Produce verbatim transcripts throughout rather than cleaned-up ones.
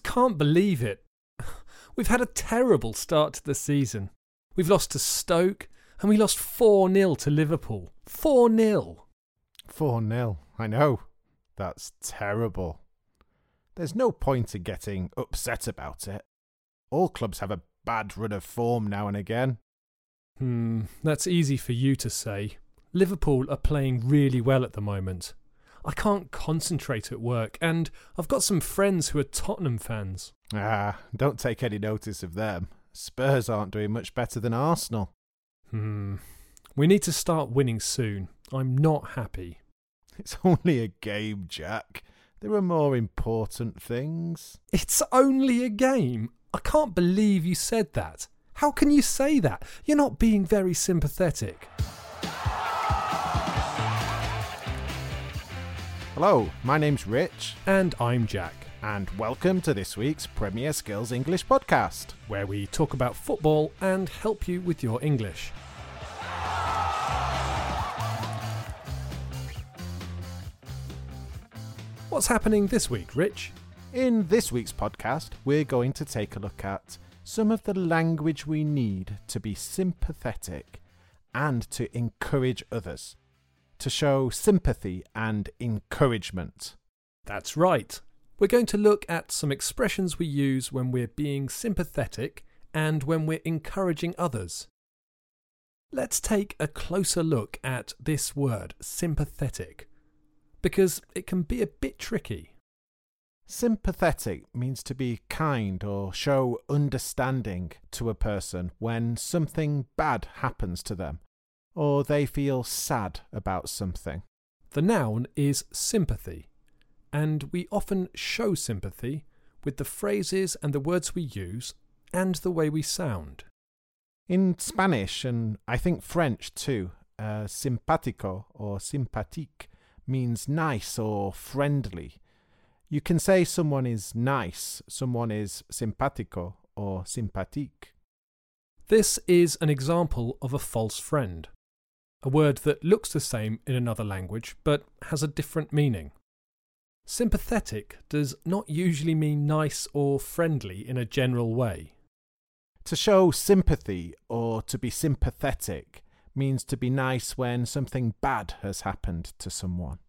can't believe it. We've had a terrible start to the season. We've lost to Stoke and we lost four nil to Liverpool. four nil. four nil, I know. That's terrible. There's no point in getting upset about it. All clubs have a bad run of form now and again. Hmm, that's easy for you to say. Liverpool are playing really well at the moment. I can't concentrate at work, and I've got some friends who are Tottenham fans. Ah, don't take any notice of them. Spurs aren't doing much better than Arsenal. Hmm, we need to start winning soon. I'm not happy. It's only a game, Jack. There are more important things. It's only a game. I can't believe you said that. How can you say that? You're not being very sympathetic. Hello, my name's Rich. And I'm Jack. And welcome to this week's Premier Skills English podcast, where we talk about football and help you with your English. What's happening this week, Rich? In this week's podcast, we're going to take a look at some of the language we need to be sympathetic and to encourage others, to show sympathy and encouragement. That's right. We're going to look at some expressions we use when we're being sympathetic and when we're encouraging others. Let's take a closer look at this word, sympathetic, because it can be a bit tricky. Sympathetic means to be kind or show understanding to a person when something bad happens to them, or they feel sad about something. The noun is sympathy, and we often show sympathy with the phrases and the words we use and the way we sound. In Spanish, and I think French too, uh, simpático or sympathique means nice or friendly. You can say someone is nice, someone is simpático or sympathique. This is an example of a false friend, a word that looks the same in another language but has a different meaning. Sympathetic does not usually mean nice or friendly in a general way. To show sympathy or to be sympathetic means to be nice when something bad has happened to someone.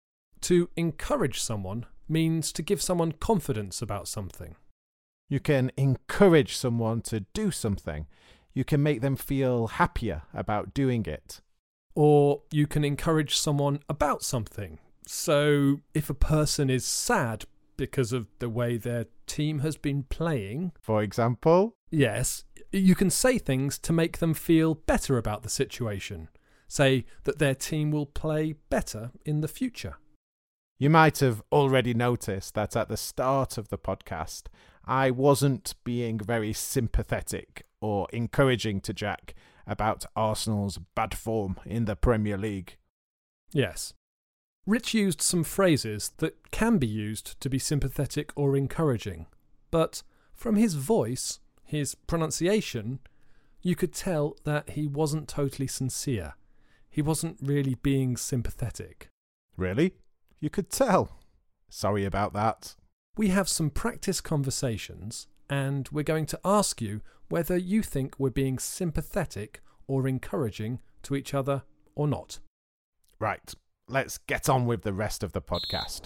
To encourage someone means to give someone confidence about something. You can encourage someone to do something. You can make them feel happier about doing it. Or you can encourage someone about something. So if a person is sad because of the way their team has been playing, for example, yes, you can say things to make them feel better about the situation. Say that their team will play better in the future. You might have already noticed that at the start of the podcast, I wasn't being very sympathetic or encouraging to Jack about Arsenal's bad form in the Premier League. Yes. Rich used some phrases that can be used to be sympathetic or encouraging, but from his voice, his pronunciation, you could tell that he wasn't totally sincere. He wasn't really being sympathetic. Really? You could tell. Sorry about that. We have some practice conversations, and we're going to ask you whether you think we're being sympathetic or encouraging to each other or not. Right, let's get on with the rest of the podcast.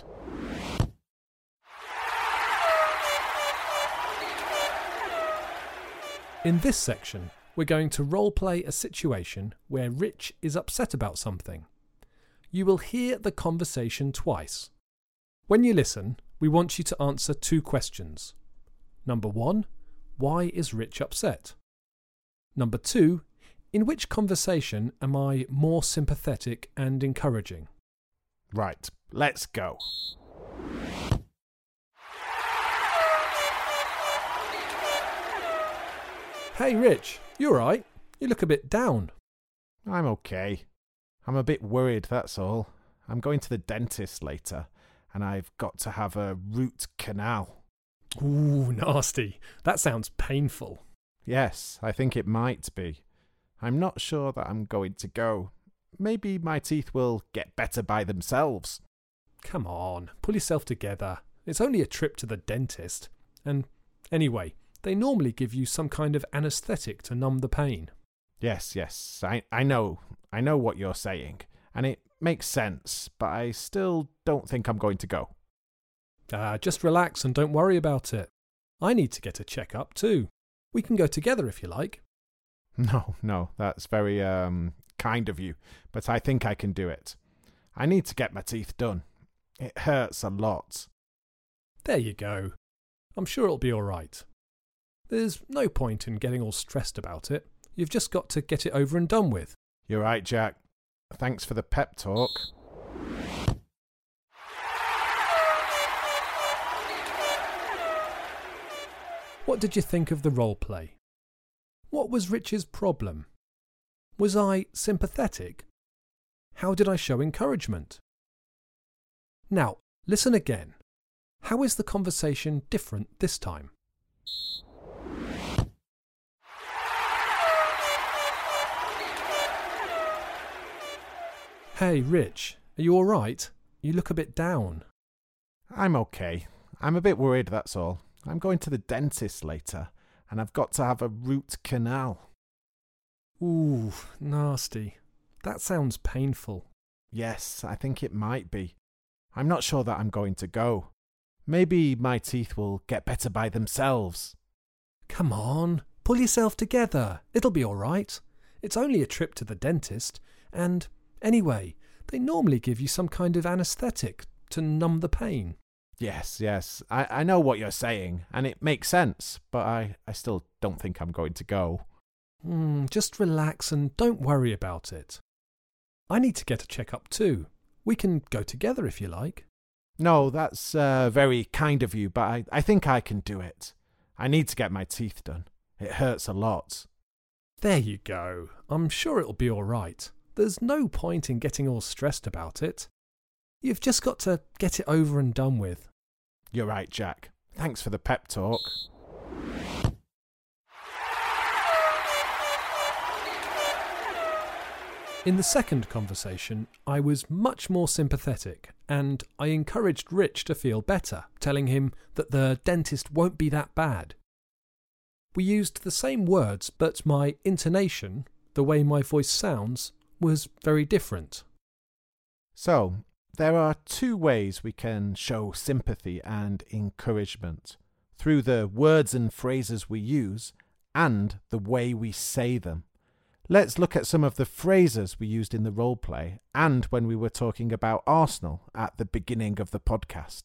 In this section, we're going to role-play a situation where Rich is upset about something. You will hear the conversation twice. When you listen, we want you to answer two questions. Number one, why is Rich upset? Number two, in which conversation am I more sympathetic and encouraging? Right, let's go. Hey Rich, you alright? You look a bit down. I'm okay. I'm a bit worried, that's all. I'm going to the dentist later, and I've got to have a root canal. Ooh, nasty. That sounds painful. Yes, I think it might be. I'm not sure that I'm going to go. Maybe my teeth will get better by themselves. Come on, pull yourself together. It's only a trip to the dentist. And anyway, they normally give you some kind of anaesthetic to numb the pain. Yes, yes, I, I know. I know what you're saying. And it makes sense, but I still don't think I'm going to go. Ah, just relax and don't worry about it. I need to get a check-up too. We can go together if you like. No, no, that's very um kind of you, but I think I can do it. I need to get my teeth done. It hurts a lot. There you go. I'm sure it'll be all right. There's no point in getting all stressed about it. You've just got to get it over and done with. You're right, Jack. Thanks for the pep talk. What did you think of the role play? What was Rich's problem? Was I sympathetic? How did I show encouragement? Now, listen again. How is the conversation different this time? Hey, Rich, are you all right? You look a bit down. I'm okay. I'm a bit worried, that's all. I'm going to the dentist later, and I've got to have a root canal. Ooh, nasty. That sounds painful. Yes, I think it might be. I'm not sure that I'm going to go. Maybe my teeth will get better by themselves. Come on, pull yourself together. It'll be all right. It's only a trip to the dentist, and anyway, they normally give you some kind of anaesthetic to numb the pain. Yes, yes, I, I know what you're saying, and it makes sense, but I, I still don't think I'm going to go. Mm, just relax and don't worry about it. I need to get a checkup too. We can go together if you like. No, that's uh, very kind of you, but I, I think I can do it. I need to get my teeth done. It hurts a lot. There you go. I'm sure it'll be all right. There's no point in getting all stressed about it. You've just got to get it over and done with. You're right, Jack. Thanks for the pep talk. In the second conversation, I was much more sympathetic and I encouraged Rich to feel better, telling him that the dentist won't be that bad. We used the same words, but my intonation, the way my voice sounds, was very different. So, there are two ways we can show sympathy and encouragement, through the words and phrases we use and the way we say them. Let's look at some of the phrases we used in the role play and when we were talking about Arsenal at the beginning of the podcast.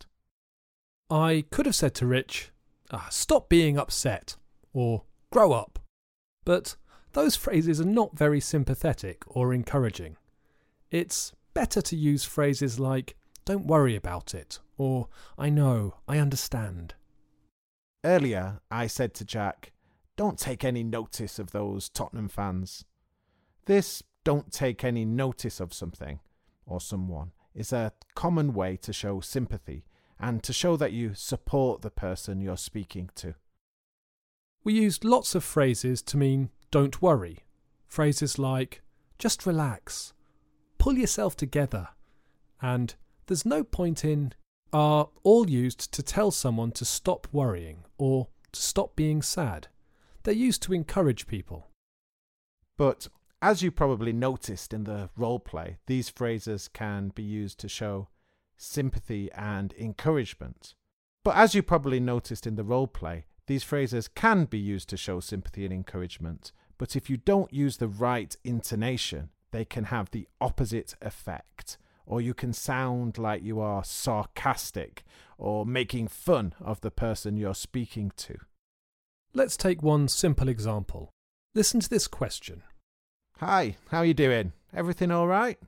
I could have said to Rich, ah, stop being upset, or grow up. But those phrases are not very sympathetic or encouraging. It's better to use phrases like, don't worry about it, or I know, I understand. Earlier, I said to Jack, don't take any notice of those Tottenham fans. This don't take any notice of something or someone is a common way to show sympathy and to show that you support the person you're speaking to. We used lots of phrases to mean don't worry. Phrases like just relax, pull yourself together, and there's no point in are all used to tell someone to stop worrying or to stop being sad. They're used to encourage people. But as you probably noticed in the role play, these phrases can be used to show sympathy and encouragement. But as you probably noticed in the role play, these phrases can be used to show sympathy and encouragement, but if you don't use the right intonation, they can have the opposite effect, or you can sound like you are sarcastic or making fun of the person you're speaking to. Let's take one simple example. Listen to this question. Hi, how you doing? Everything all right?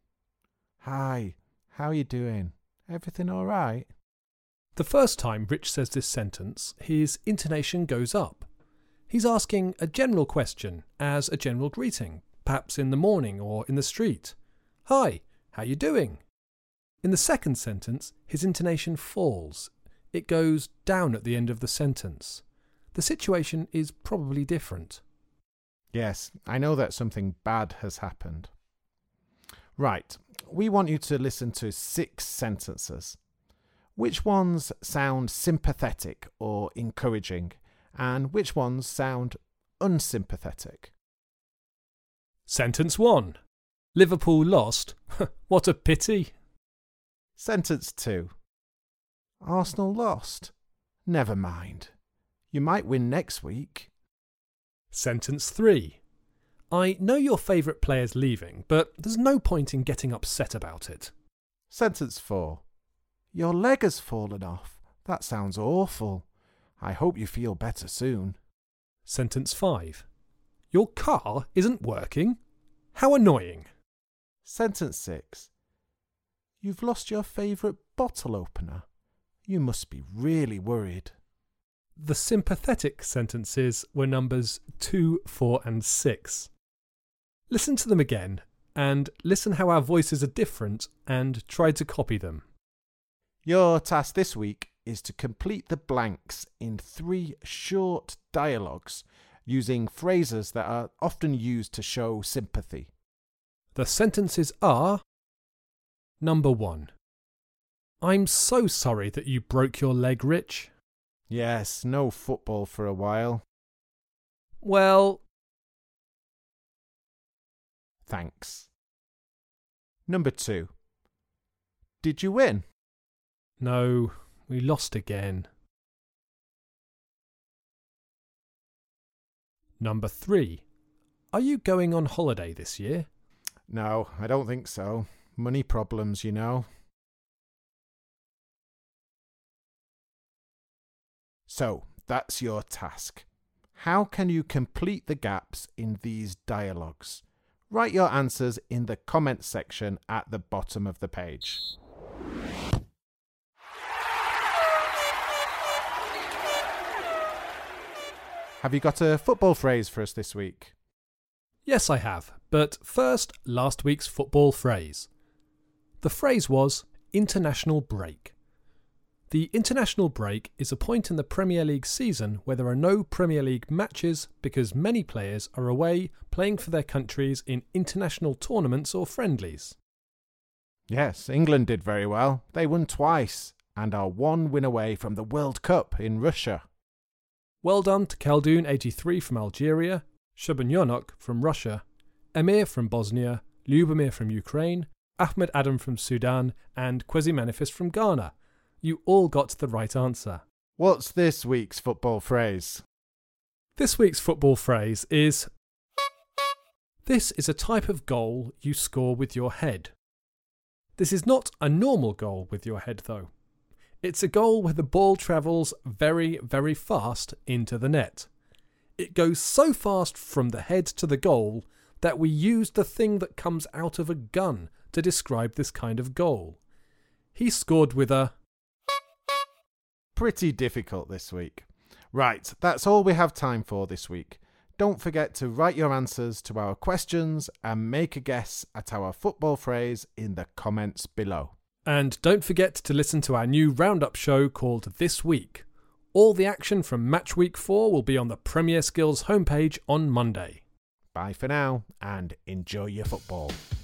Hi, how you doing? Everything all right? The first time Rich says this sentence, his intonation goes up. He's asking a general question as a general greeting, perhaps in the morning or in the street. Hi, how you doing? In the second sentence, his intonation falls. It goes down at the end of the sentence. The situation is probably different. Yes, I know that something bad has happened. Right, we want you to listen to six sentences. Which ones sound sympathetic or encouraging, and which ones sound unsympathetic? Sentence one. Liverpool lost. What a pity. Sentence two. Arsenal lost. Never mind. You might win next week. Sentence three. I know your favourite player's leaving, but there's no point in getting upset about it. Sentence four. Your leg has fallen off. That sounds awful. I hope you feel better soon. Sentence five. Your car isn't working? How annoying. Sentence six. You've lost your favourite bottle opener. You must be really worried. The sympathetic sentences were numbers two, four and six. Listen to them again, and listen how our voices are different, and try to copy them. Your task this week is to complete the blanks in three short dialogues using phrases that are often used to show sympathy. The sentences are: Number one. I'm so sorry that you broke your leg, Rich. Yes, no football for a while. Well... Thanks. Number two. Did you win? No, we lost again. Number three. Are you going on holiday this year? No, I don't think so. Money problems, you know. So, that's your task. How can you complete the gaps in these dialogues? Write your answers in the comments section at the bottom of the page. Have you got a football phrase for us this week? Yes, I have. But first, last week's football phrase. The phrase was international break. The international break is a point in the Premier League season where there are no Premier League matches because many players are away playing for their countries in international tournaments or friendlies. Yes, England did very well. They won twice and are one win away from the World Cup in Russia. Well done to Khaldun eighty-three from Algeria, Shubanyonok from Russia, Emir from Bosnia, Lyubomir from Ukraine, Ahmed Adam from Sudan and Kwesi Manifest from Ghana. You all got the right answer. What's this week's football phrase? This week's football phrase is: This is a type of goal you score with your head. This is not a normal goal with your head, though. It's a goal where the ball travels very, very fast into the net. It goes so fast from the head to the goal that we use the thing that comes out of a gun to describe this kind of goal. He scored with a... Pretty difficult this week. Right, that's all we have time for this week. Don't forget to write your answers to our questions and make a guess at our football phrase in the comments below. And don't forget to listen to our new roundup show called This Week. All the action from Match Week four will be on the Premier Skills homepage on Monday. Bye for now and enjoy your football.